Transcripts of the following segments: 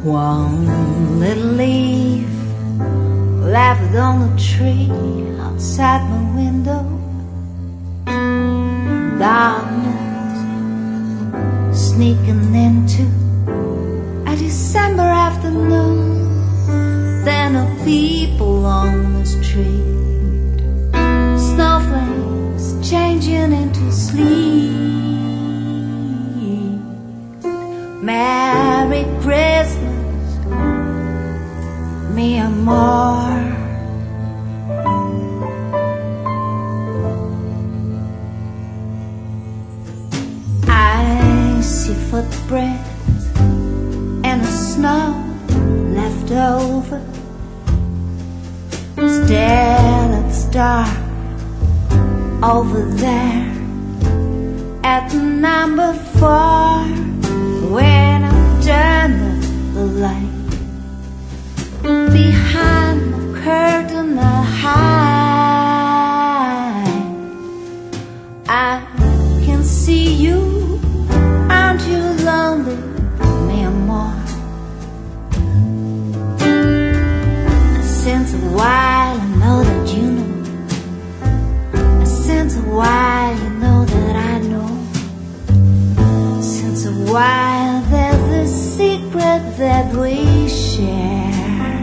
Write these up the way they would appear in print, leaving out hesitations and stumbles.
One little leaf left on the tree outside my window. Darkness sneaking into a December afternoon. Then the people on the street, snowflakes changing into sleep. Merry Christmas, mi amor. I see footprints and the snow left over. Still it's dark over there at number 4. When I turn the light behind the curtain, I hide. I can see you. Aren't you lonely, mi amor? Since a while I know that you know. Since a while you know that I know. Since a while there's a secret that we share.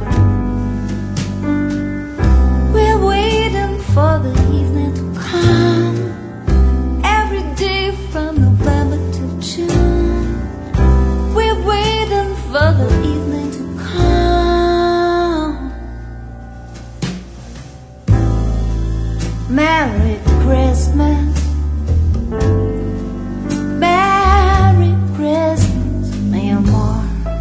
We're waiting for the evening to come, every day from November to June. We're waiting for the evening to come. Merry Christmas, Merry Christmas, mi amor.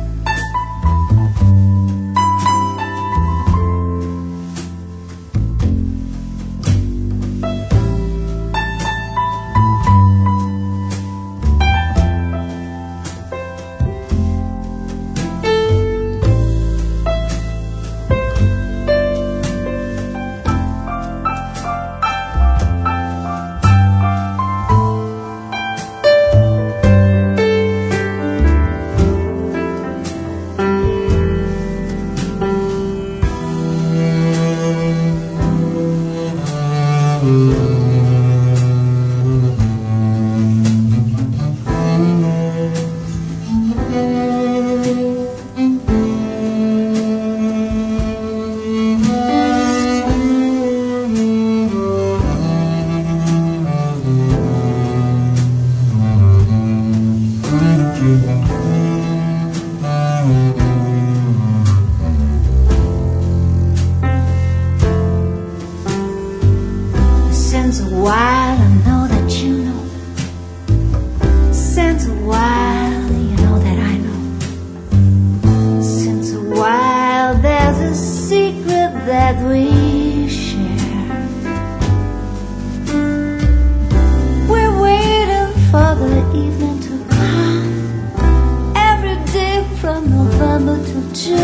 Since a while I know that you know. Since a while you know that I know. Since a while there's a secret that we share. We're waiting for the evening to come, every day from November to June.